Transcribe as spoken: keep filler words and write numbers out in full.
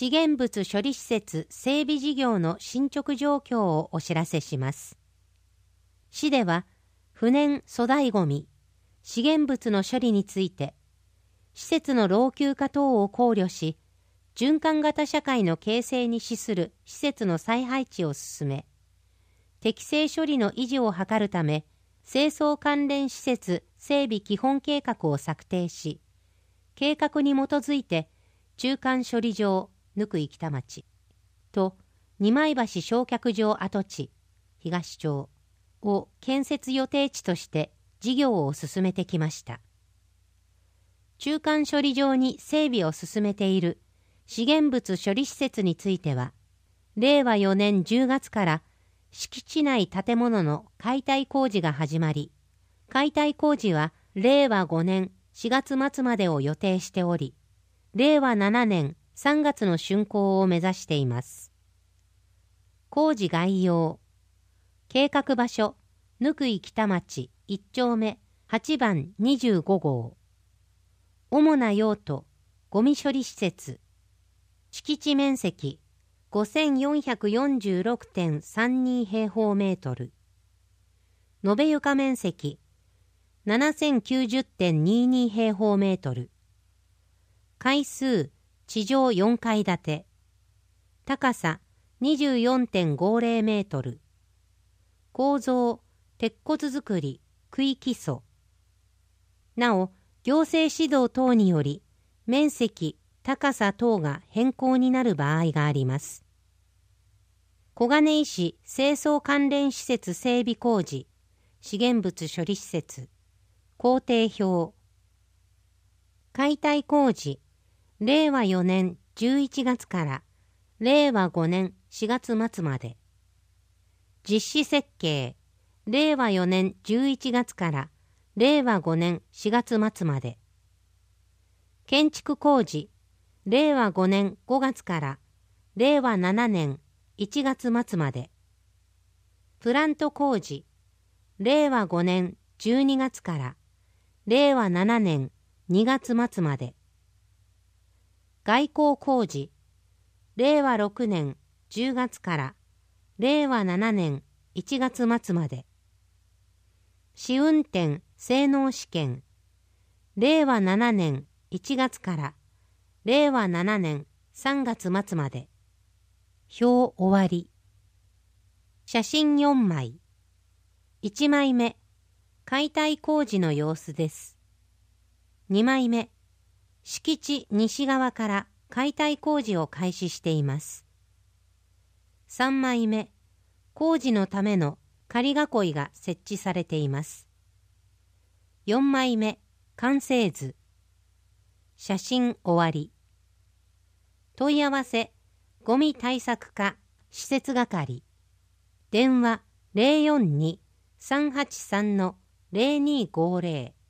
資源物処理施設整備事業の進捗状況をお知らせします。市では、不燃粗大ごみ、資源物の処理について、施設の老朽化等を考慮し、循環型社会の形成に資する施設の再配置を進め、適正処理の維持を図るため、清掃関連施設整備基本計画を策定し、計画に基づいて中間処理場貫井北町と二枚橋焼却場跡地東町を建設予定地として事業を進めてきました。中間処理場に整備を進めている資源物処理施設については、れいわよねんじゅうがつから敷地内建物の解体工事が始まり、解体工事はれいわごねんしがつ末までを予定しており、れいわななねんさんがつの竣工を目指しています。工事概要。計画場所、貫井北町いっちょうめはちばんにじゅうごごう。主な用途、ゴミ処理施設。敷地面積、ごせんよんひゃくよんじゅうろくてんさんに平方メートル。延べ床面積、ななせんきゅうじゅってんにに平方メートル。階数、地上よんかい建て。高さ、にじゅうよんてんごぜろメートル。構造、鉄骨造り、杭基礎。なお、行政指導等により、面積、高さ等が変更になる場合があります。小金井市清掃関連施設整備工事、資源物処理施設、工程表。解体工事、れいわよねんじゅういちがつかられいわごねんしがつ末まで。実施設計、れいわよねんじゅういちがつかられいわごねんしがつ末まで。建築工事、れいわごねんごがつかられいわななねんいちがつ末まで。プラント工事、れいわごねんじゅうにがつかられいわななねんにがつ末まで。外構工事、れいわろくねんじゅうがつかられいわななねんいちがつ末まで。試運転性能試験、れいわななねんいちがつかられいわななねんさんがつ末まで。表終わり。写真よんまい。いちまいめ、解体工事の様子です。にまいめ、敷地西側から解体工事を開始しています。さんまいめ、工事のための仮囲いが設置されています。よんまいめ、完成図。写真終わり。問い合わせ、ゴミ対策課施設係。電話 ゼロよんに さんはちさん ゼロにごゼロ。